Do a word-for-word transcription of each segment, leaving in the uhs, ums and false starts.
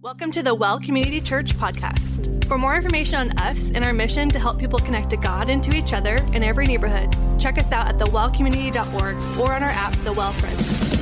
Welcome to the Well Community Church podcast. For more information on us and our mission to help people connect to God and to each other in every neighborhood, check us out at the well community dot org or on our app, The Well Friends.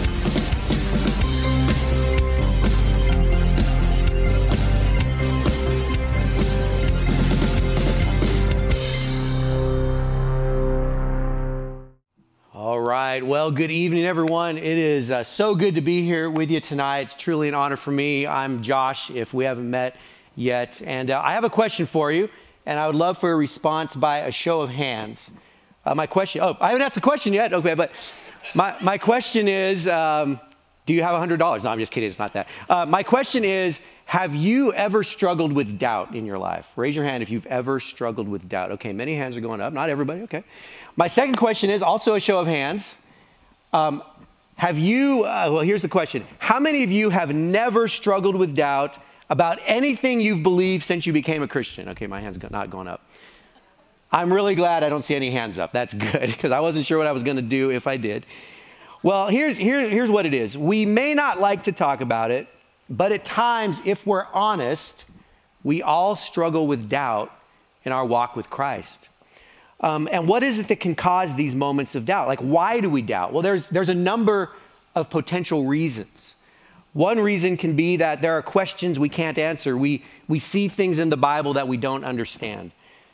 All right. Well, good evening, everyone. It is uh, so good to be here with you tonight. It's truly an honor for me. I'm Josh, if we haven't met yet. And uh, I have a question for you, and I would love for a response by a show of hands. Uh, my question, oh, I haven't asked the question yet. Okay, but my, my question is, um, do you have one hundred dollars? No, I'm just kidding. It's not that. Uh, my question is, have you ever struggled with doubt in your life? Raise your hand if you've ever struggled with doubt. Okay, many hands are going up. Not everybody. Okay. My second question is also a show of hands. Um, have you, uh, well, here's the question. How many of you have never struggled with doubt about anything you've believed since you became a Christian? Okay, my hand's not going up. I'm really glad I don't see any hands up. That's good, because I wasn't sure what I was going to do if I did. Well, here's, here, here's what it is. We may not like to talk about it, but at times, if we're honest, we all struggle with doubt in our walk with Christ. Um, and what is it that can cause these moments of doubt? Like, why do we doubt? Well, there's, there's a number of potential reasons. One reason can be that there are questions we can't answer. We, we see things in the Bible that we don't understand.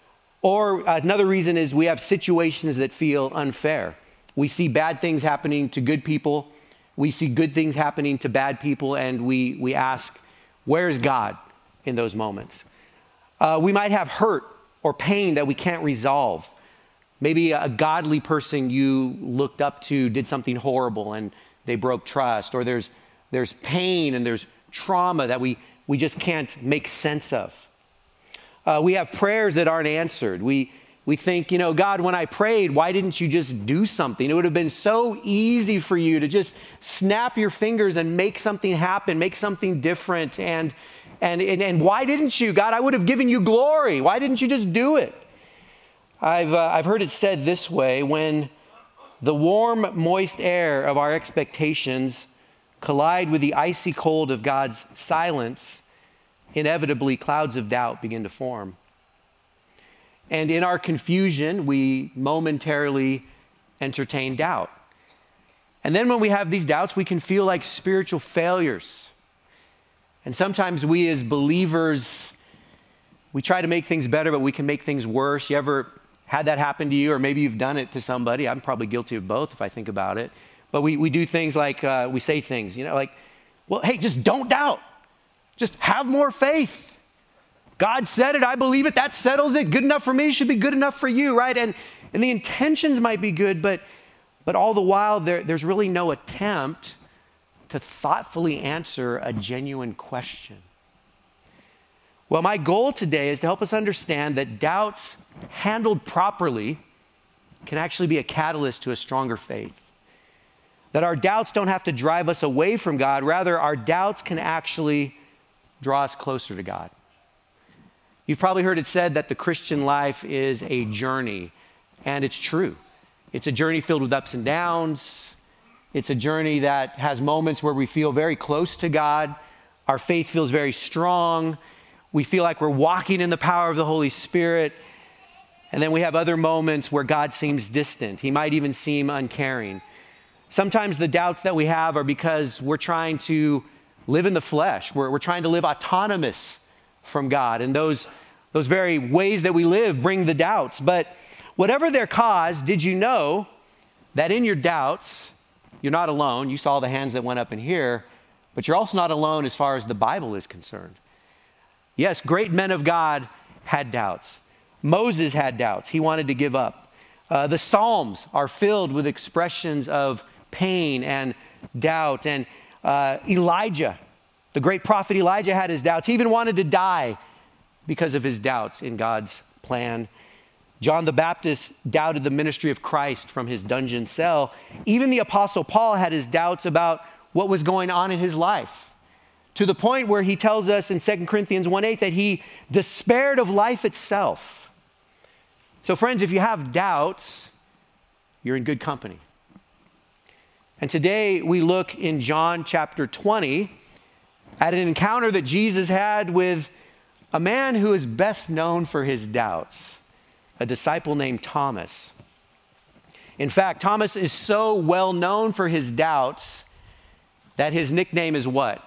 Or another reason is we have situations that feel unfair. We see bad things happening to good people. We see good things happening to bad people, and we, we ask, where is God in those moments? Uh, we might have hurt or pain that we can't resolve. Maybe a godly person you looked up to did something horrible and they broke trust, or there's there's pain and there's trauma that we, we just can't make sense of. Uh, we have prayers that aren't answered. We, we think, you know, God, when I prayed, why didn't you just do something? It would have been so easy for you to just snap your fingers and make something happen, make something different. And, and, and, and why didn't you? God, I would have given you glory. Why didn't you just do it? I've, uh, I've heard it said this way: when the warm, moist air of our expectations collide with the icy cold of God's silence, inevitably clouds of doubt begin to form. And in our confusion, we momentarily entertain doubt. And then when we have these doubts, we can feel like spiritual failures. And sometimes we as believers, we try to make things better, but we can make things worse. You ever had that happen to you? Or maybe you've done it to somebody. I'm probably guilty of both if I think about it. But we, we do things like, uh, we say things, you know, like, well, hey, just don't doubt. Just have more faith. God said it, I believe it, that settles it. Good enough for me should be good enough for you, right? And and the intentions might be good, but but all the while there, there's really no attempt to thoughtfully answer a genuine question. Well, my goal today is to help us understand that doubts handled properly can actually be a catalyst to a stronger faith. That our doubts don't have to drive us away from God. Rather, our doubts can actually draw us closer to God. You've probably heard it said that the Christian life is a journey, and it's true. It's a journey filled with ups and downs. It's a journey that has moments where we feel very close to God. Our faith feels very strong. We feel like we're walking in the power of the Holy Spirit. And then we have other moments where God seems distant. He might even seem uncaring. Sometimes the doubts that we have are because we're trying to live in the flesh. We're, we're trying to live autonomous from God. And those, those very ways that we live bring the doubts. But whatever their cause, did you know that in your doubts, you're not alone? You saw the hands that went up in here, but you're also not alone as far as the Bible is concerned. Yes, great men of God had doubts. Moses had doubts. He wanted to give up. Uh, the Psalms are filled with expressions of pain and doubt. And uh, Elijah, the great prophet Elijah, had his doubts. He even wanted to die because of his doubts in God's plan. John the Baptist doubted the ministry of Christ from his dungeon cell. Even the Apostle Paul had his doubts about what was going on in his life, to the point where he tells us in Second Corinthians one eight that he despaired of life itself. So friends, if you have doubts, you're in good company. And today we look in John chapter twenty at an encounter that Jesus had with a man who is best known for his doubts, a disciple named Thomas. In fact, Thomas is so well known for his doubts that his nickname is what?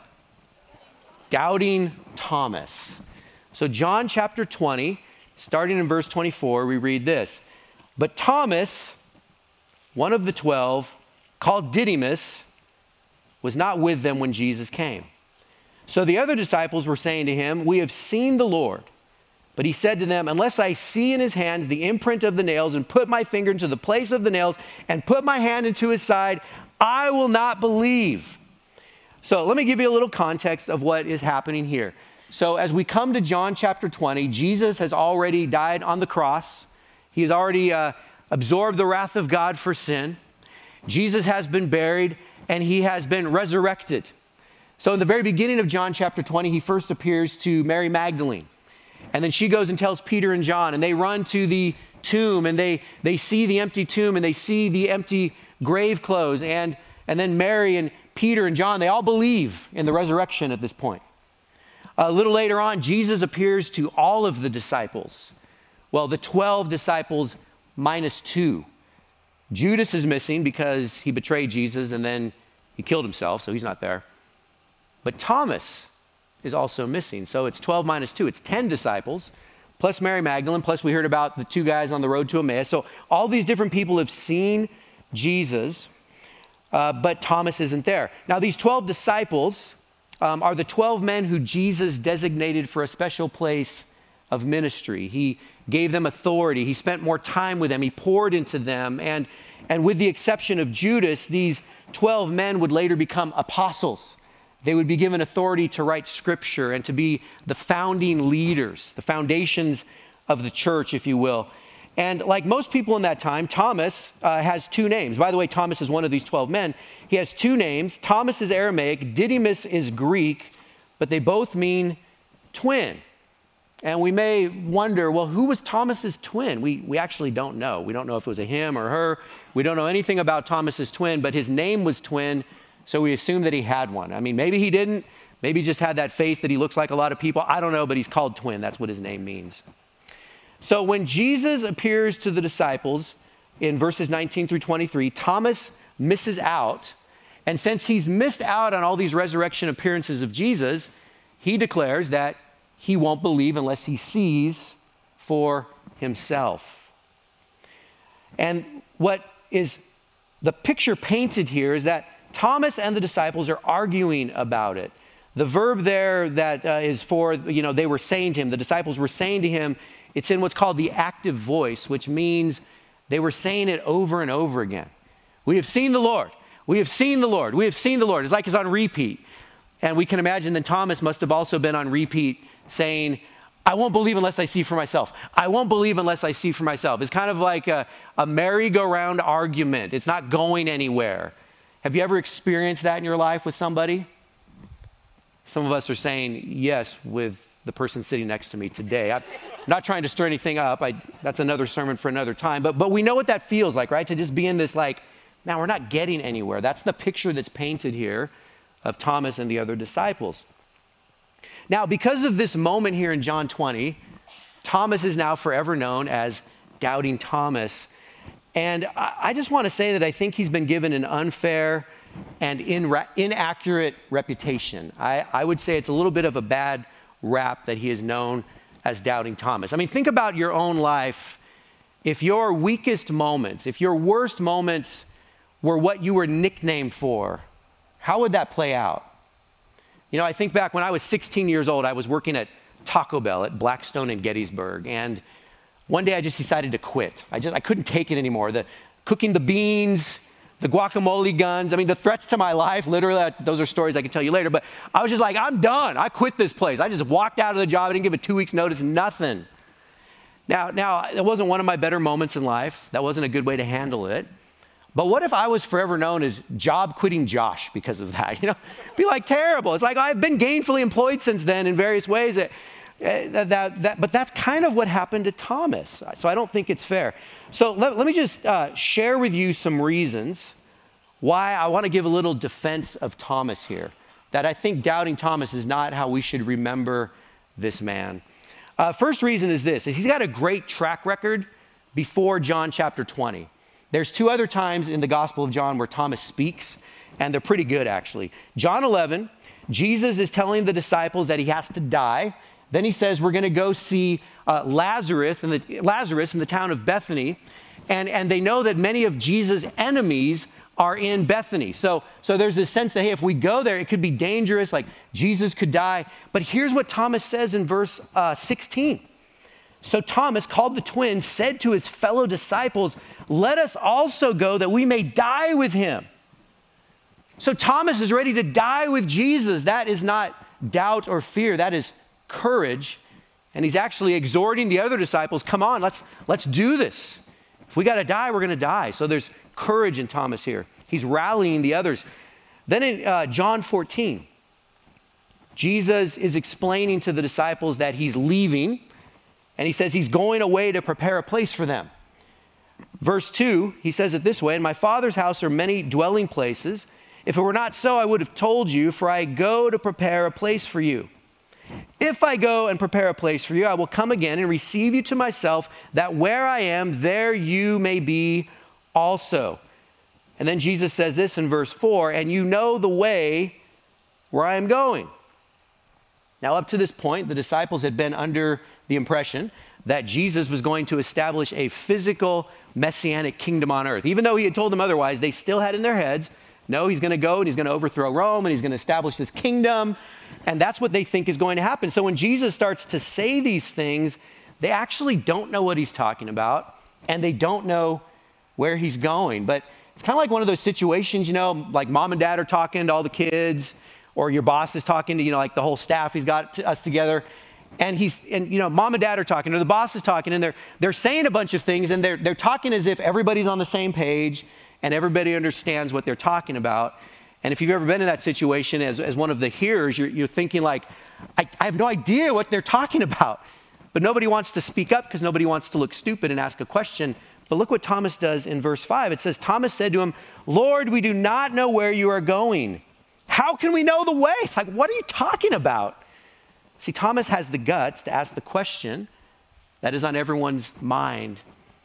Doubting Thomas. So John chapter twenty, starting in verse twenty-four, we read this. But Thomas, one of the twelve, called Didymus, was not with them when Jesus came. So the other disciples were saying to him, we have seen the Lord. But he said to them, unless I see in his hands the imprint of the nails and put my finger into the place of the nails and put my hand into his side, I will not believe. So let me give you a little context of what is happening here. So as we come to John chapter twenty, Jesus has already died on the cross. He has already uh, absorbed the wrath of God for sin. Jesus has been buried and he has been resurrected. So in the very beginning of John chapter twenty, he first appears to Mary Magdalene. And then she goes and tells Peter and John, and they run to the tomb, and they, they see the empty tomb, and they see the empty grave clothes. And, and then Mary and Peter and John, they all believe in the resurrection at this point. A little later on, Jesus appears to all of the disciples. Well, the twelve disciples minus two. Judas is missing because he betrayed Jesus, and then he killed himself, so he's not there. But Thomas is also missing. So it's twelve minus two. It's ten disciples, plus Mary Magdalene, plus we heard about the two guys on the road to Emmaus. So all these different people have seen Jesus, uh, but Thomas isn't there. Now these twelve disciples um, are the twelve men who Jesus designated for a special place of ministry. He gave them authority. He spent more time with them. He poured into them. And, and with the exception of Judas, these twelve men would later become apostles. They would be given authority to write scripture and to be the founding leaders, the foundations of the church, if you will. And like most people in that time, Thomas uh, has two names. By the way, Thomas is one of these twelve men. He has two names. Thomas is Aramaic, Didymus is Greek, but they both mean twin. And we may wonder, well, who was Thomas's twin? We, we actually don't know. We don't know if it was a him or her. We don't know anything about Thomas's twin, but his name was twin. So we assume that he had one. I mean, maybe he didn't. Maybe he just had that face that he looks like a lot of people. I don't know, but he's called twin. That's what his name means. So when Jesus appears to the disciples in verses nineteen through twenty-three, Thomas misses out. And since he's missed out on all these resurrection appearances of Jesus, he declares that he won't believe unless he sees for himself. And what is the picture painted here is that Thomas and the disciples are arguing about it. The verb there that uh, is for, you know, they were saying to him, the disciples were saying to him, it's in what's called the active voice, which means they were saying it over and over again. We have seen the Lord. We have seen the Lord. We have seen the Lord. It's like it's on repeat. And we can imagine that Thomas must have also been on repeat saying, I won't believe unless I see for myself. I won't believe unless I see for myself. It's kind of like a, a merry-go-round argument. It's not going anywhere. Have you ever experienced that in your life with somebody? Some of us are saying yes with the person sitting next to me today. I'm not trying to stir anything up. I, that's another sermon for another time. But, but we know what that feels like, right? To just be in this like, now we're not getting anywhere. That's the picture that's painted here of Thomas and the other disciples. Now, because of this moment here in John twenty, Thomas is now forever known as Doubting Thomas. And I, I just want to say that I think he's been given an unfair and in, inaccurate reputation. I, I would say it's a little bit of a bad rap that he is known as Doubting Thomas. I mean, think about your own life. If your weakest moments, if your worst moments were what you were nicknamed for, how would that play out? You know, I think back when I was sixteen years old, I was working at Taco Bell at Blackstone in Gettysburg. And one day I just decided to quit. I just, I couldn't take it anymore. The cooking the beans, the guacamole guns, I mean, the threats to my life, literally, those are stories I can tell you later. But I was just like, I'm done. I quit this place. I just walked out of the job. I didn't give it two weeks notice, nothing. Now, now, it wasn't one of my better moments in life. That wasn't a good way to handle it. But what if I was forever known as job quitting Josh because of that? You know, be like terrible. It's like I've been gainfully employed since then in various ways. That, that, that, that, but that's kind of what happened to Thomas. So I don't think it's fair. So let, let me just uh, share with you some reasons why I want to give a little defense of Thomas here. that I think doubting Thomas is not how we should remember this man. Uh, first reason is this, is he's got a great track record before John chapter twenty. There's two other times in the Gospel of John where Thomas speaks, and they're pretty good actually. John eleven, Jesus is telling the disciples that he has to die. Then he says, we're going to go see uh, Lazarus, in the, Lazarus in the town of Bethany. And, and they know that many of Jesus' enemies are in Bethany. So, so there's this sense that, hey, if we go there, it could be dangerous, like Jesus could die. But here's what Thomas says in verse uh, sixteen. So Thomas, called the twin, said to his fellow disciples, let us also go that we may die with him. So Thomas is ready to die with Jesus. That is not doubt or fear. That is courage. And he's actually exhorting the other disciples, come on, let's, let's do this. If we got to die, we're going to die. So there's courage in Thomas here. He's rallying the others. Then in uh, John fourteen, Jesus is explaining to the disciples that he's leaving, and he says he's going away to prepare a place for them. Verse two, he says it this way, in my Father's house are many dwelling places. If it were not so, I would have told you, for I go to prepare a place for you. If I go and prepare a place for you, I will come again and receive you to myself, that where I am, there you may be also. And then Jesus says this in verse four, and you know the way where I am going. Now, up to this point, the disciples had been under the impression that Jesus was going to establish a physical messianic kingdom on earth. Even though he had told them otherwise, they still had in their heads, no, he's going to go and he's going to overthrow Rome and he's going to establish this kingdom. And that's what they think is going to happen. So when Jesus starts to say these things, they actually don't know what he's talking about and they don't know where he's going. But it's kind of like one of those situations, you know, like mom and dad are talking to all the kids, or your boss is talking to, you know, like the whole staff, he's got to us together. And he's, and you know, mom and dad are talking, or the boss is talking, and they're they're saying a bunch of things, and they're they're talking as if everybody's on the same page and everybody understands what they're talking about. And if you've ever been in that situation as, as one of the hearers, you're, you're thinking like, I, I have no idea what they're talking about. But nobody wants to speak up because nobody wants to look stupid and ask a question. But look what Thomas does in verse five. It says, Thomas said to him, Lord, we do not know where you are going. How can we know the way? It's like, what are you talking about? See, Thomas has the guts to ask the question that is on everyone's mind.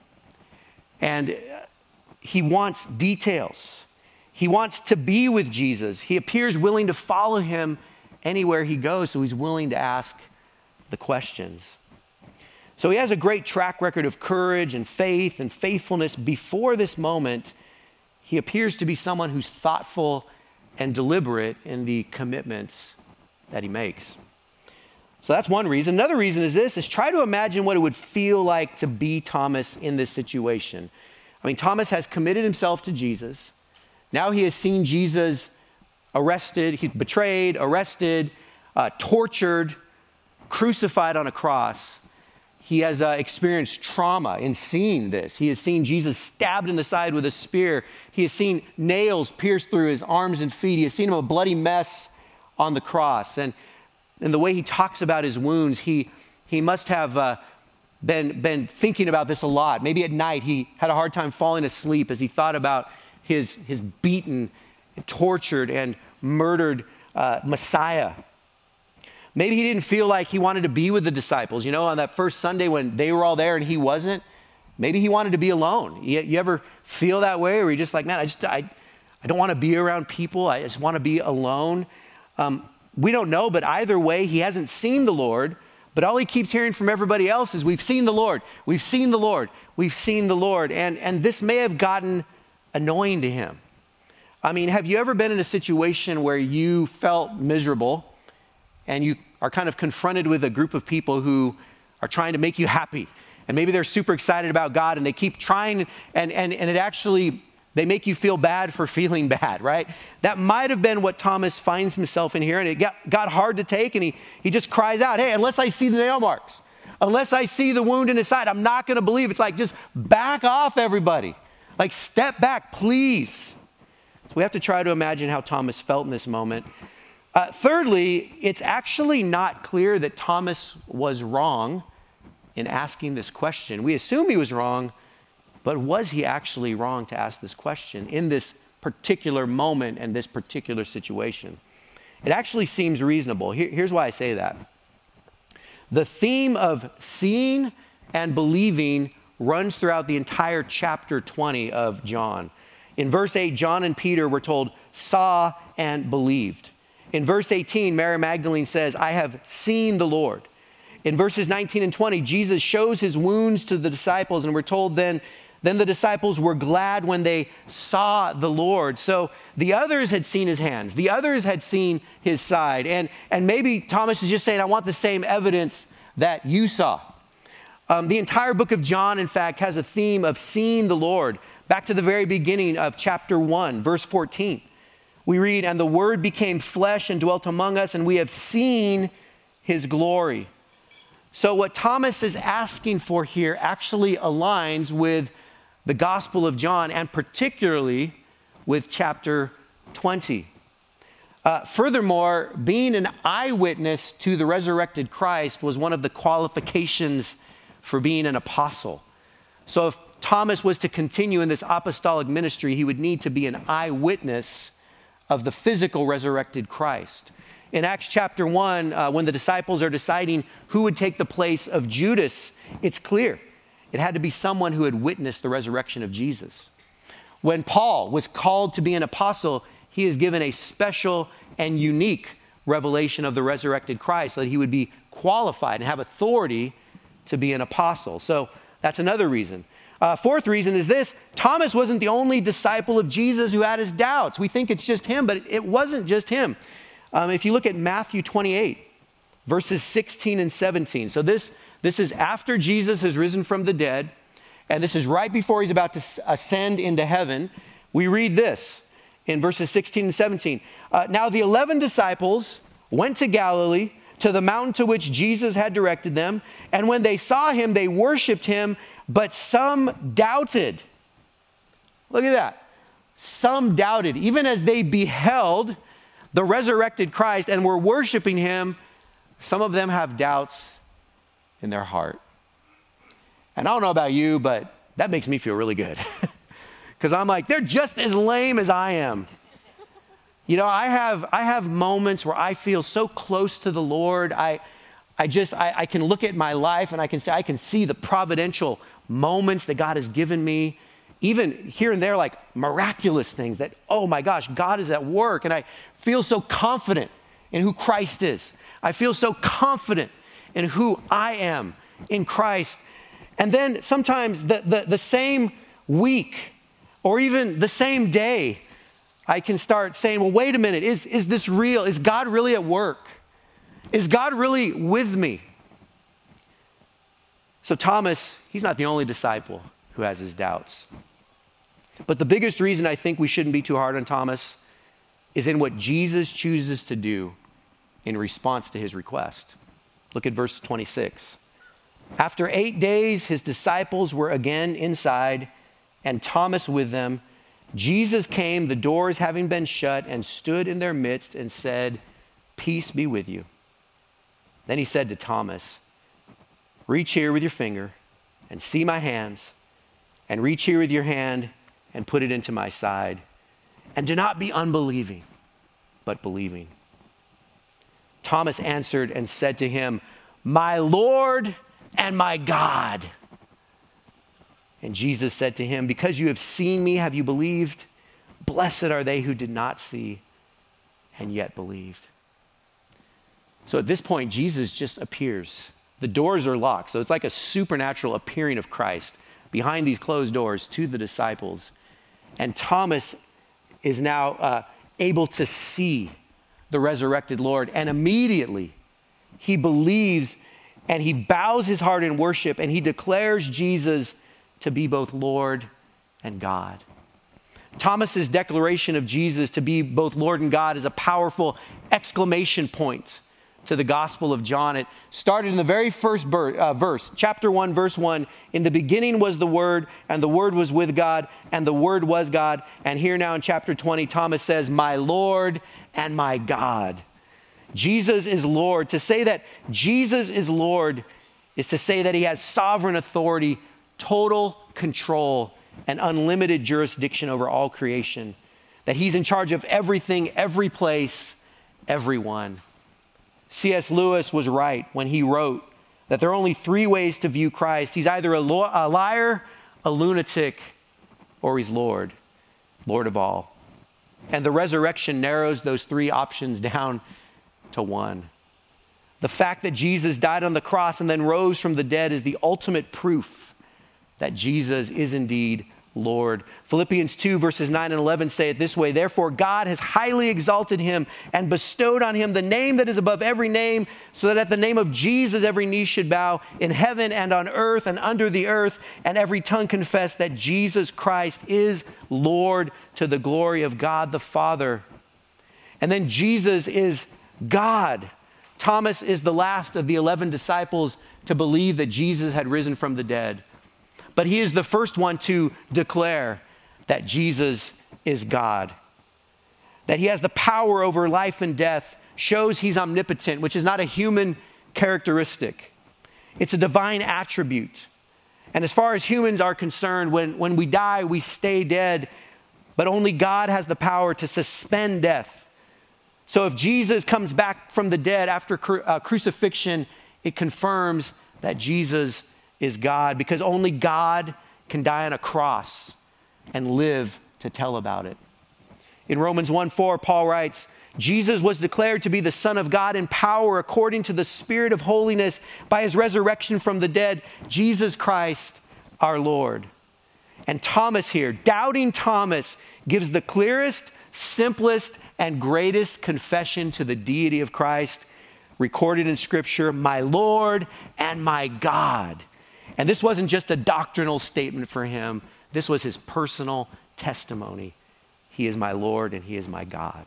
And he wants details. He wants to be with Jesus. He appears willing to follow him anywhere he goes, so he's willing to ask the questions. So he has a great track record of courage and faith and faithfulness. Before this moment, he appears to be someone who's thoughtful and deliberate in the commitments that he makes. So that's one reason. Another reason is this, is try to imagine what it would feel like to be Thomas in this situation. I mean, Thomas has committed himself to Jesus. Now he has seen Jesus arrested, he's betrayed, arrested, uh, tortured, crucified on a cross. He has uh, experienced trauma in seeing this. He has seen Jesus stabbed in the side with a spear. He has seen nails pierced through his arms and feet. He has seen him a bloody mess on the cross. And, and the way he talks about his wounds, he, he must have uh, been, been thinking about this a lot. Maybe at night he had a hard time falling asleep as he thought about his, his beaten, tortured, and murdered uh, Messiah. Maybe he didn't feel like he wanted to be with the disciples. You know, on that first Sunday when they were all there and he wasn't, maybe he wanted to be alone. You, you ever feel that way? Or you're just like, man, I just, I, I don't want to be around people. I just want to be alone. Um, we don't know, but either way, he hasn't seen the Lord. But all he keeps hearing from everybody else is, we've seen the Lord. We've seen the Lord. We've seen the Lord. And, and this may have gotten annoying to him. I mean, have you ever been in a situation where you felt miserable and you are kind of confronted with a group of people who are trying to make you happy? And maybe they're super excited about God and they keep trying, and, and, and it actually, they make you feel bad for feeling bad, right? That might have been what Thomas finds himself in here, and it got, got hard to take, and he, he just cries out, hey, unless I see the nail marks, unless I see the wound in his side, I'm not going to believe. It's like, just back off, everybody. Like, step back, please. So we have to try to imagine how Thomas felt in this moment. Uh, thirdly, it's actually not clear that Thomas was wrong in asking this question. We assume he was wrong, but was he actually wrong to ask this question in this particular moment and this particular situation? it actually seems reasonable. Here, here's why I say that. The theme of seeing and believing runs throughout the entire chapter twenty of John. In verse eight, John and Peter were told, saw and believed. In verse eighteen, Mary Magdalene says, I have seen the Lord. In verses nineteen and twenty, Jesus shows his wounds to the disciples, and we're told then, then the disciples were glad when they saw the Lord. So the others had seen his hands. The others had seen his side. And, and maybe Thomas is just saying, I want the same evidence that you saw. Um, the entire book of John, in fact, has a theme of seeing the Lord. Back to the very beginning of chapter one, verse fourteen. We read, and the word became flesh and dwelt among us, and we have seen his glory. So what Thomas is asking for here actually aligns with the Gospel of John, and particularly with chapter twenty. Uh, furthermore, being an eyewitness to the resurrected Christ was one of the qualifications for being an apostle. So if Thomas was to continue in this apostolic ministry, he would need to be an eyewitness of the physical resurrected Christ. In Acts chapter one, uh, when the disciples are deciding who would take the place of Judas, it's clear. It had to be someone who had witnessed the resurrection of Jesus. When Paul was called to be an apostle, he is given a special and unique revelation of the resurrected Christ so that he would be qualified and have authority to be an apostle. So that's another reason. Uh, fourth reason is this: Thomas wasn't the only disciple of Jesus who had his doubts. We think it's just him, but it wasn't just him. Um, if you look at Matthew twenty-eight, verses sixteen and seventeen. So this, this is after Jesus has risen from the dead, and this is right before he's about to ascend into heaven. We read this in verses sixteen and seventeen. Uh, now the eleven disciples went to Galilee, to the mountain to which Jesus had directed them, and when they saw him, they worshiped him, but some doubted. Look at that. Some doubted. Even as they beheld the resurrected Christ and were worshiping him, some of them have doubts in their heart. And I don't know about you, but that makes me feel really good. Because I'm like, they're just as lame as I am. You know, I have I have moments where I feel so close to the Lord. I I just, I, I can look at my life and I can say, I can see the providential moments that God has given me. Even here and there, like miraculous things that, oh my gosh, God is at work. And I feel so confident in who Christ is. I feel so confident in who I am in Christ. And then sometimes the, the, the same week or even the same day, I can start saying, well, wait a minute, is, is this real? Is God really at work? Is God really with me? So Thomas, he's not the only disciple who has his doubts. But the biggest reason I think we shouldn't be too hard on Thomas is in what Jesus chooses to do in response to his request. Look at verse twenty-six. After eight days, his disciples were again inside, and Thomas with them. Jesus came, the doors having been shut, and stood in their midst and said, "Peace be with you." Then he said to Thomas, "Reach here with your finger and see my hands, and reach here with your hand and put it into my side. And do not be unbelieving, but believing." Thomas answered and said to him, "My Lord and my God." And Jesus said to him, "Because you have seen me, have you believed? Blessed are they who did not see and yet believed." So at this point, Jesus just appears. The doors are locked. So it's like a supernatural appearing of Christ behind these closed doors to the disciples. And Thomas is now uh, able to see the resurrected Lord. And immediately he believes and he bows his heart in worship and he declares Jesus to be both Lord and God. Thomas's declaration of Jesus to be both Lord and God is a powerful exclamation point to the Gospel of John. It started in the very first ber- uh, verse, chapter one, verse one. In the beginning was the Word, and the Word was with God, and the Word was God. And here now in chapter twenty, Thomas says, "My Lord and my God." Jesus is Lord. To say that Jesus is Lord is to say that he has sovereign authority, total control, and unlimited jurisdiction over all creation. That he's in charge of everything, every place, everyone. C S Lewis was right when he wrote that there are only three ways to view Christ. He's either a, lo- a liar, a lunatic, or he's Lord, Lord of all. And the resurrection narrows those three options down to one. The fact that Jesus died on the cross and then rose from the dead is the ultimate proof that Jesus is indeed Lord. Philippians two verses nine and eleven say it this way: therefore God has highly exalted him and bestowed on him the name that is above every name, so that at the name of Jesus every knee should bow in heaven and on earth and under the earth, and every tongue confess that Jesus Christ is Lord, to the glory of God the Father. And then Jesus is God. Thomas is the last of the eleven disciples to believe that Jesus had risen from the dead. But he is the first one to declare that Jesus is God. That he has the power over life and death shows he's omnipotent, which is not a human characteristic. It's a divine attribute. And as far as humans are concerned, when, when we die, we stay dead, but only God has the power to suspend death. So if Jesus comes back from the dead after cru- uh, crucifixion, it confirms that Jesus is God, because only God can die on a cross and live to tell about it. In Romans one four, Paul writes, Jesus was declared to be the Son of God in power according to the Spirit of holiness by his resurrection from the dead, Jesus Christ our Lord. And Thomas here, doubting Thomas, gives the clearest, simplest, and greatest confession to the deity of Christ recorded in Scripture: my Lord and my God. And this wasn't just a doctrinal statement for him. This was his personal testimony. He is my Lord and he is my God.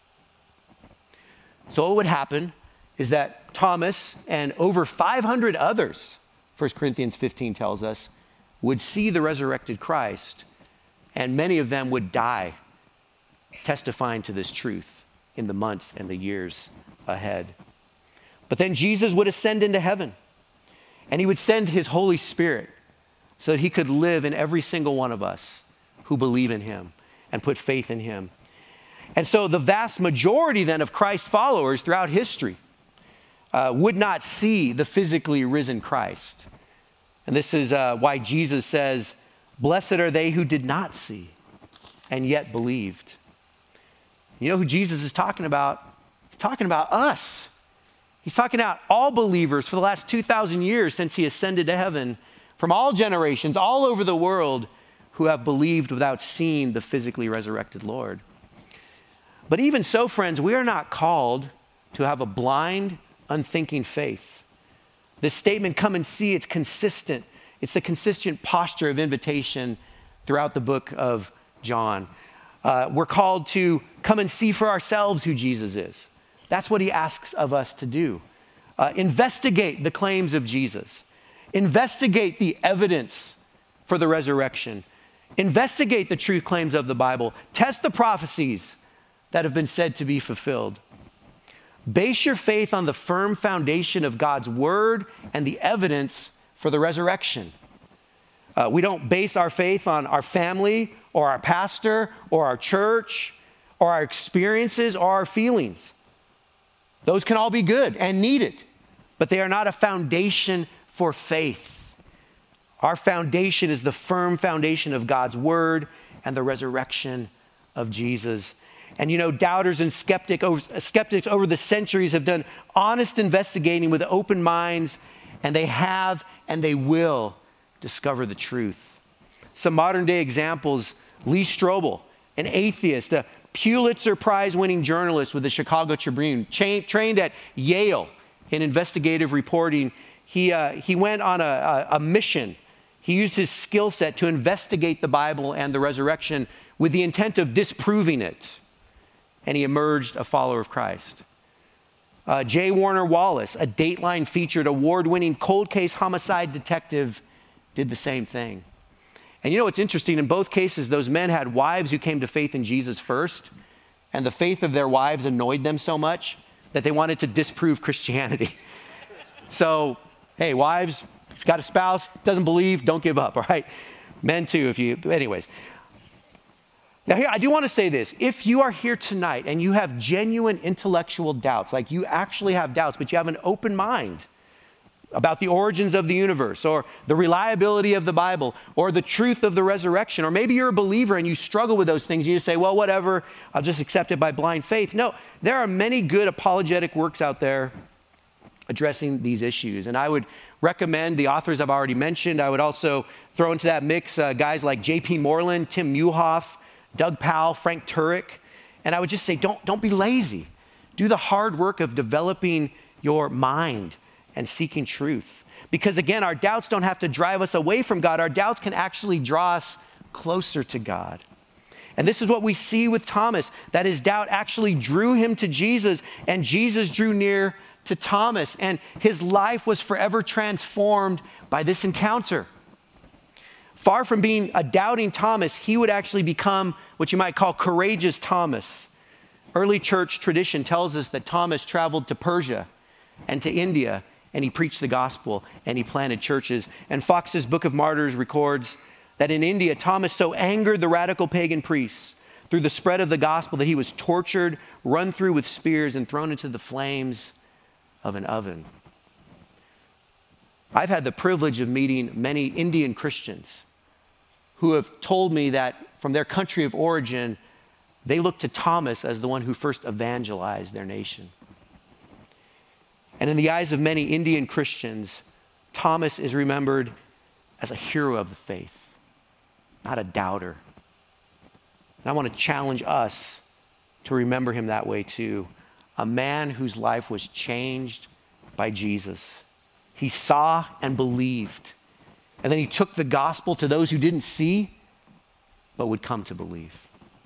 So what would happen is that Thomas and over five hundred others, First Corinthians fifteen tells us, would see the resurrected Christ, and many of them would die testifying to this truth in the months and the years ahead. But then Jesus would ascend into heaven. And he would send his Holy Spirit so that he could live in every single one of us who believe in him and put faith in him. And so the vast majority then of Christ followers throughout history uh, would not see the physically risen Christ. And this is uh, why Jesus says, blessed are they who did not see and yet believed. You know who Jesus is talking about? He's talking about us. He's talking about all believers for the last two thousand years since he ascended to heaven, from all generations, all over the world, who have believed without seeing the physically resurrected Lord. But even so, friends, we are not called to have a blind, unthinking faith. This statement, come and see, it's consistent. It's the consistent posture of invitation throughout the book of John. Uh, we're called to come and see for ourselves who Jesus is. That's what he asks of us to do. Uh, investigate the claims of Jesus. Investigate the evidence for the resurrection. Investigate the true claims of the Bible. Test the prophecies that have been said to be fulfilled. Base your faith on the firm foundation of God's word and the evidence for the resurrection. Uh, we don't base our faith on our family or our pastor or our church or our experiences or our feelings. Those can all be good and needed, but they are not a foundation for faith. Our foundation is the firm foundation of God's word and the resurrection of Jesus. And you know, doubters and skeptic over, skeptics over the centuries have done honest investigating with open minds, and they have and they will discover the truth. Some modern day examples: Lee Strobel, an atheist, a Pulitzer Prize winning journalist with the Chicago Tribune, cha- trained at Yale in investigative reporting. He, uh, he went on a, a, a mission. He used his skill set to investigate the Bible and the resurrection with the intent of disproving it. And he emerged a follower of Christ. Uh, J. Warner Wallace, a Dateline featured award-winning cold case homicide detective, did the same thing. And you know what's interesting? In both cases, those men had wives who came to faith in Jesus first, and the faith of their wives annoyed them so much that they wanted to disprove Christianity. So, hey, wives, if you've got a spouse, doesn't believe, don't give up, all right? Men too, if you, anyways. Now here, I do want to say this. If you are here tonight and you have genuine intellectual doubts, like you actually have doubts, but you have an open mind about the origins of the universe or the reliability of the Bible or the truth of the resurrection, or maybe you're a believer and you struggle with those things, you just say, well, whatever, I'll just accept it by blind faith. No, there are many good apologetic works out there addressing these issues. And I would recommend the authors I've already mentioned. I would also throw into that mix uh, guys like J P Moreland, Tim Muehlhoff, Doug Powell, Frank Turek. And I would just say, don't, don't be lazy. Do the hard work of developing your mind and seeking truth. Because again, our doubts don't have to drive us away from God. Our doubts can actually draw us closer to God. And this is what we see with Thomas, that his doubt actually drew him to Jesus, and Jesus drew near to Thomas, and his life was forever transformed by this encounter. Far from being a doubting Thomas, he would actually become what you might call courageous Thomas. Early church tradition tells us that Thomas traveled to Persia and to India, and he preached the gospel, and he planted churches. And Fox's Book of Martyrs records that in India, Thomas so angered the radical pagan priests through the spread of the gospel that he was tortured, run through with spears, and thrown into the flames of an oven. I've had the privilege of meeting many Indian Christians who have told me that from their country of origin, they look to Thomas as the one who first evangelized their nation. And in the eyes of many Indian Christians, Thomas is remembered as a hero of the faith, not a doubter. And I want to challenge us to remember him that way too. A man whose life was changed by Jesus. He saw and believed. And then he took the gospel to those who didn't see, but would come to believe.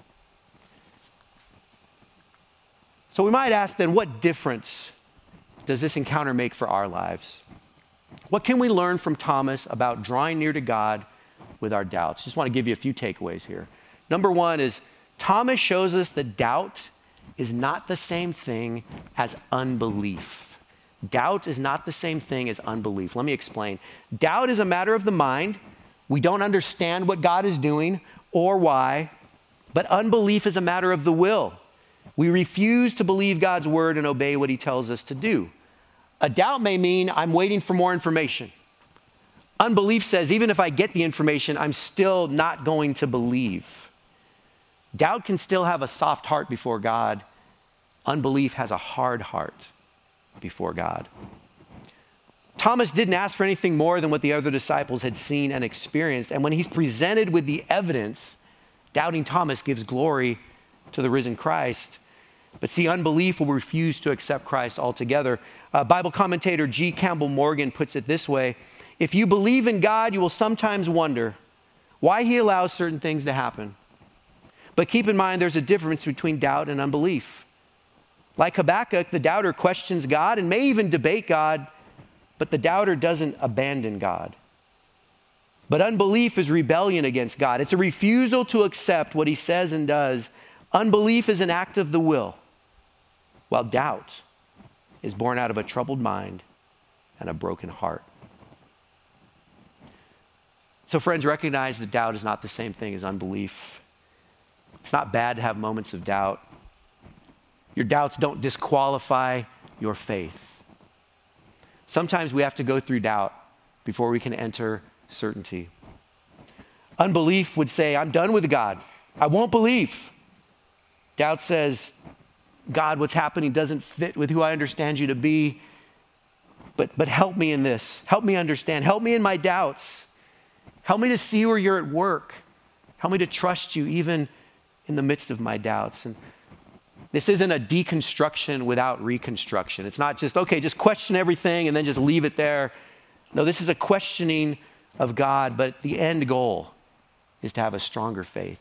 So we might ask then, what difference does this encounter make for our lives? What can we learn from Thomas about drawing near to God with our doubts? Just want to give you a few takeaways here. Number one is Thomas shows us that doubt is not the same thing as unbelief. Doubt is not the same thing as unbelief. Let me explain. Doubt is a matter of the mind. We don't understand what God is doing or why, but unbelief is a matter of the will. We refuse to believe God's word and obey what he tells us to do. A doubt may mean I'm waiting for more information. Unbelief says even if I get the information, I'm still not going to believe. Doubt can still have a soft heart before God. Unbelief has a hard heart before God. Thomas didn't ask for anything more than what the other disciples had seen and experienced. And when he's presented with the evidence, doubting Thomas gives glory to the risen Christ. But see, unbelief will refuse to accept Christ altogether. Uh, Bible commentator G. Campbell Morgan puts it this way: if you believe in God, you will sometimes wonder why he allows certain things to happen. But keep in mind, there's a difference between doubt and unbelief. Like Habakkuk, the doubter questions God and may even debate God, but the doubter doesn't abandon God. But unbelief is rebellion against God. It's a refusal to accept what he says and does. Unbelief is an act of the will, while doubt is born out of a troubled mind and a broken heart. So friends, recognize that doubt is not the same thing as unbelief. It's not bad to have moments of doubt. Your doubts don't disqualify your faith. Sometimes we have to go through doubt before we can enter certainty. Unbelief would say, I'm done with God. I won't believe. Doubt says, God, what's happening doesn't fit with who I understand you to be, but, but help me in this. Help me understand. Help me in my doubts. Help me to see where you're at work. Help me to trust you even in the midst of my doubts. And this isn't a deconstruction without reconstruction. It's not just, okay, just question everything and then just leave it there. No, this is a questioning of God, but the end goal is to have a stronger faith.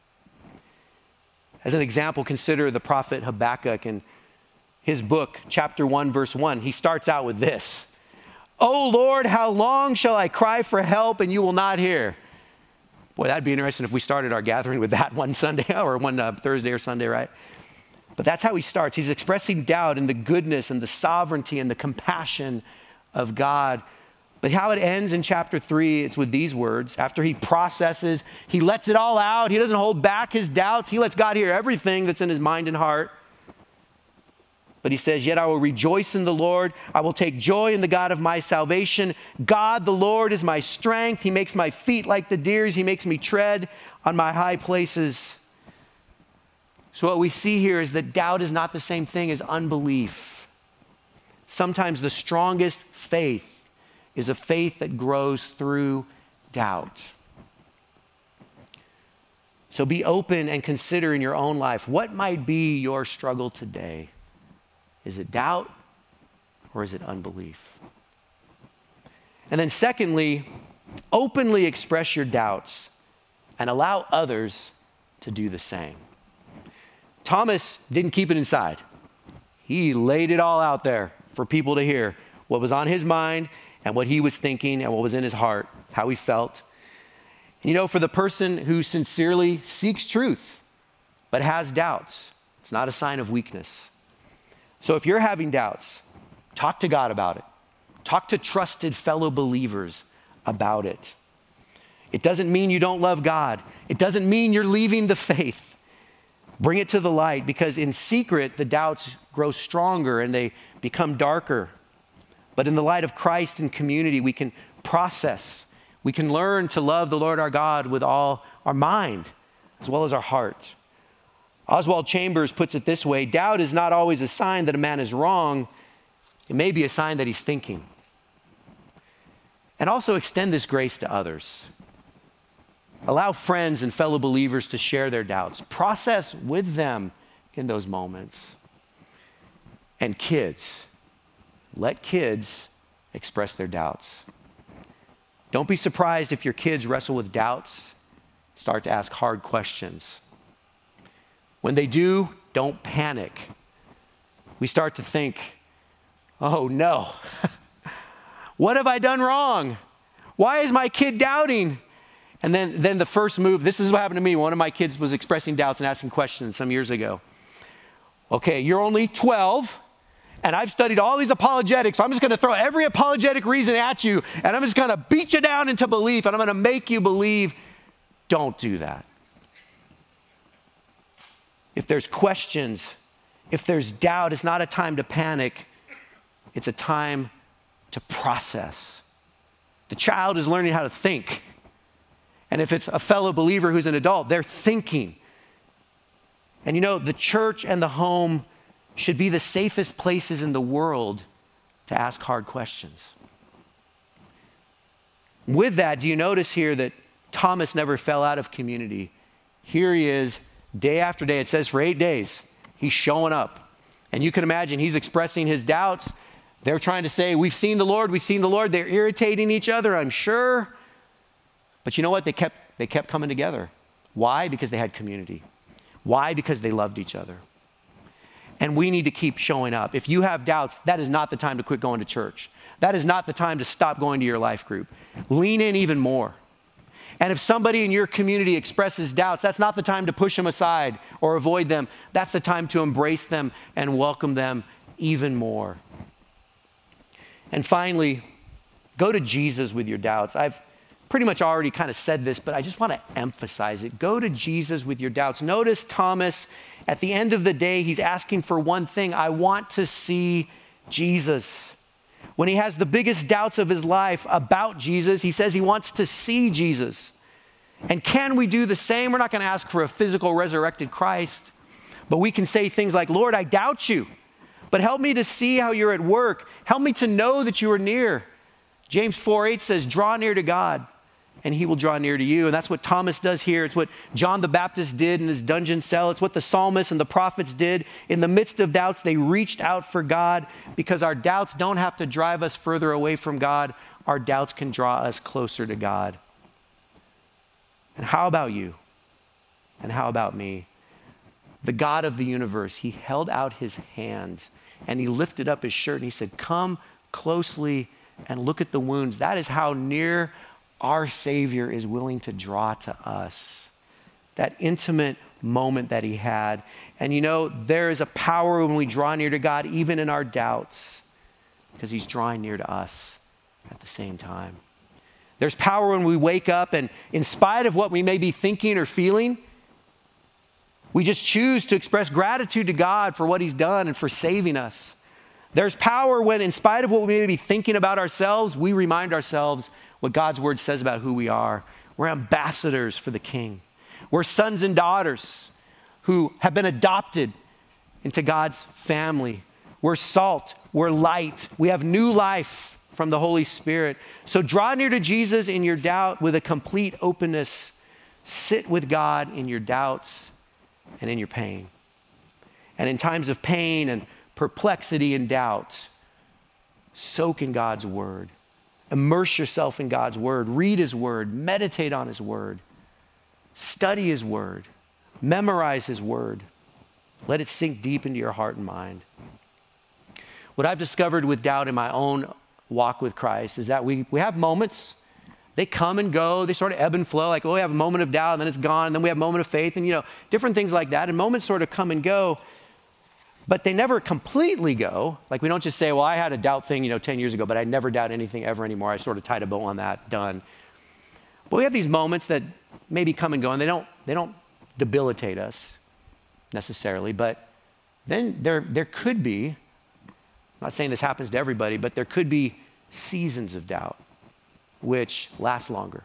As an example, consider the prophet Habakkuk in his book, chapter one, verse one. He starts out with this: "O Lord, how long shall I cry for help and you will not hear?" Boy, that'd be interesting if we started our gathering with that one Sunday or one uh, Thursday or Sunday, right? But that's how he starts. He's expressing doubt in the goodness and the sovereignty and the compassion of God. But how it ends in chapter three, it's with these words. After he processes, he lets it all out. He doesn't hold back his doubts. He lets God hear everything that's in his mind and heart. But he says, yet I will rejoice in the Lord. I will take joy in the God of my salvation. God, the Lord, is my strength. He makes my feet like the deer's. He makes me tread on my high places. So what we see here is that doubt is not the same thing as unbelief. Sometimes the strongest faith is a faith that grows through doubt. So be open and consider in your own life, what might be your struggle today? Is it doubt or is it unbelief? And then secondly, openly express your doubts and allow others to do the same. Thomas didn't keep it inside. He laid it all out there for people to hear what was on his mind and what he was thinking and what was in his heart, how he felt. You know, for the person who sincerely seeks truth but has doubts, it's not a sign of weakness. So if you're having doubts, talk to God about it. Talk to trusted fellow believers about it. It doesn't mean you don't love God. It doesn't mean you're leaving the faith. Bring it to the light, because in secret, the doubts grow stronger and they become darker. But in the light of Christ and community, we can process. We can learn to love the Lord our God with all our mind as well as our heart. Oswald Chambers puts it this way: doubt is not always a sign that a man is wrong. It may be a sign that he's thinking. And also extend this grace to others. Allow friends and fellow believers to share their doubts. Process with them in those moments. And kids, let kids express their doubts. Don't be surprised if your kids wrestle with doubts, start to ask hard questions. When they do, don't panic. We start to think, oh no, what have I done wrong? Why is my kid doubting? And then, then the first move, this is what happened to me. One of my kids was expressing doubts and asking questions some years ago. Okay, you're only twelve, and I've studied all these apologetics, so I'm just going to throw every apologetic reason at you, and I'm just going to beat you down into belief, and I'm going to make you believe. Don't do that. If there's questions, if there's doubt, it's not a time to panic. It's a time to process. The child is learning how to think. And if it's a fellow believer who's an adult, they're thinking. And you know, the church and the home should be the safest places in the world to ask hard questions. With that, do you notice here that Thomas never fell out of community? Here he is, day after day. It says for eight days, he's showing up. And you can imagine he's expressing his doubts. They're trying to say, we've seen the Lord, we've seen the Lord. They're irritating each other, I'm sure. But you know what? They kept, they kept coming together. Why? Because they had community. Why? Because they loved each other. And we need to keep showing up. If you have doubts, that is not the time to quit going to church. That is not the time to stop going to your life group. Lean in even more. And if somebody in your community expresses doubts, that's not the time to push them aside or avoid them. That's the time to embrace them and welcome them even more. And finally, go to Jesus with your doubts. I've pretty much already kind of said this, but I just want to emphasize it. Go to Jesus with your doubts. Notice Thomas, at the end of the day, he's asking for one thing. I want to see Jesus. When he has the biggest doubts of his life about Jesus, he says he wants to see Jesus. And can we do the same? We're not going to ask for a physical resurrected Christ, but we can say things like, Lord, I doubt you, but help me to see how you're at work. Help me to know that you are near. James four eight says, draw near to God, and he will draw near to you. And that's what Thomas does here. It's what John the Baptist did in his dungeon cell. It's what the psalmists and the prophets did. In the midst of doubts, they reached out for God, because our doubts don't have to drive us further away from God. Our doubts can draw us closer to God. And how about you? And how about me? The God of the universe, he held out his hands and he lifted up his shirt and he said, come closely and look at the wounds. That is how near our Savior is willing to draw to us. That intimate moment that he had. And you know, there is a power when we draw near to God, even in our doubts, because he's drawing near to us at the same time. There's power when we wake up and in spite of what we may be thinking or feeling, we just choose to express gratitude to God for what he's done and for saving us. There's power when in spite of what we may be thinking about ourselves, we remind ourselves what God's word says about who we are. We're ambassadors for the King. We're sons and daughters who have been adopted into God's family. We're salt, we're light, we have new life from the Holy Spirit. So draw near to Jesus in your doubt with a complete openness. Sit with God in your doubts and in your pain. And in times of pain and perplexity and doubt, soak in God's word. Immerse yourself in God's word. Read his word. Meditate on his word. Study his word. Memorize his word. Let it sink deep into your heart and mind. What I've discovered with doubt in my own walk with Christ is that we, we have moments. They come and go. They sort of ebb and flow. Like, oh, we have a moment of doubt, and then it's gone. And then we have a moment of faith, and, you know, different things like that. And moments sort of come and go. But they never completely go. Like, we don't just say, well, I had a doubt thing, you know, ten years ago, but I never doubt anything ever anymore. I sort of tied a bow on that, done. But we have these moments that maybe come and go, and they don't, they don't debilitate us necessarily. But then there, there could be, I'm not saying this happens to everybody, but there could be seasons of doubt which last longer.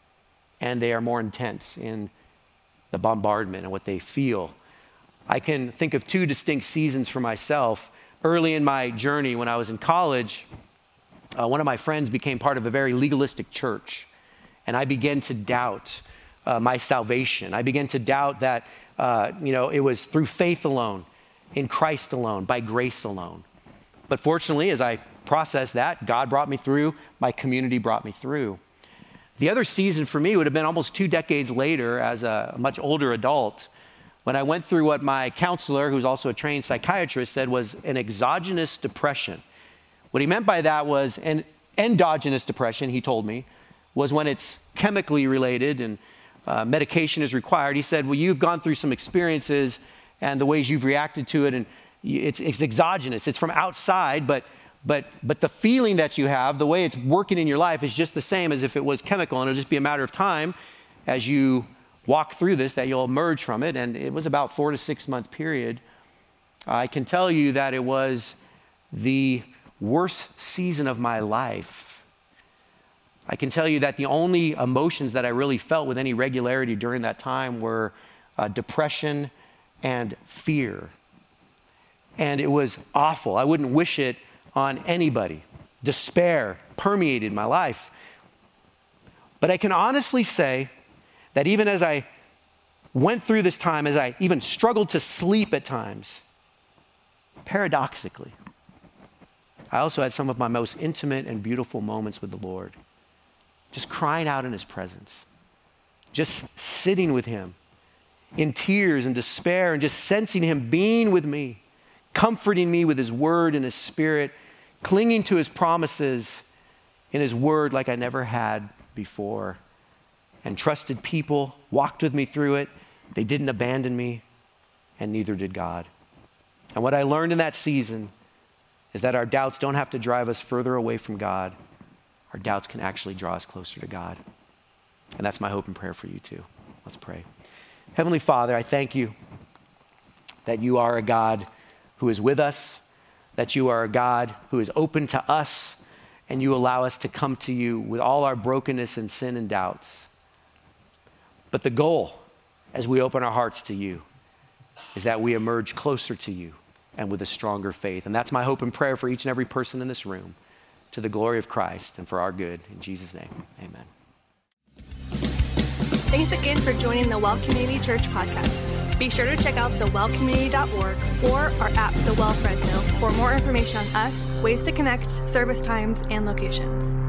And they are more intense in the bombardment and what they feel. I can think of two distinct seasons for myself. Early in my journey when I was in college, uh, one of my friends became part of a very legalistic church. And I began to doubt uh, my salvation. I began to doubt that, uh, you know, it was through faith alone, in Christ alone, by grace alone. But fortunately, as I processed that, God brought me through, my community brought me through. The other season for me would have been almost two decades later as a much older adult, when I went through what my counselor, who's also a trained psychiatrist, said was an exogenous depression. What he meant by that was an endogenous depression, he told me, was when it's chemically related and uh, medication is required. He said, well, you've gone through some experiences and the ways you've reacted to it, and it's, it's exogenous. It's from outside, but, but, but the feeling that you have, the way it's working in your life is just the same as if it was chemical, and it'll just be a matter of time as you walk through this that you'll emerge from it. And it was about four to six month period. I can tell you that it was the worst season of my life. I can tell you that the only emotions that I really felt with any regularity during that time were uh, depression and fear. And it was awful. I wouldn't wish it on anybody. Despair permeated my life. But I can honestly say that even as I went through this time, as I even struggled to sleep at times, paradoxically, I also had some of my most intimate and beautiful moments with the Lord. Just crying out in his presence, just sitting with him in tears and despair, and just sensing him being with me, comforting me with his word and his spirit, clinging to his promises in his word like I never had before. And trusted people, walked with me through it. They didn't abandon me, and neither did God. And what I learned in that season is that our doubts don't have to drive us further away from God. Our doubts can actually draw us closer to God. And that's my hope and prayer for you too. Let's pray. Heavenly Father, I thank you that you are a God who is with us, that you are a God who is open to us, and you allow us to come to you with all our brokenness and sin and doubts. But the goal, as we open our hearts to you, is that we emerge closer to you and with a stronger faith. And that's my hope and prayer for each and every person in this room, to the glory of Christ and for our good. In Jesus' name, amen. Thanks again for joining the Well Community Church podcast. Be sure to check out the well community dot org or our app, The Well Fresno, for more information on us, ways to connect, service times, and locations.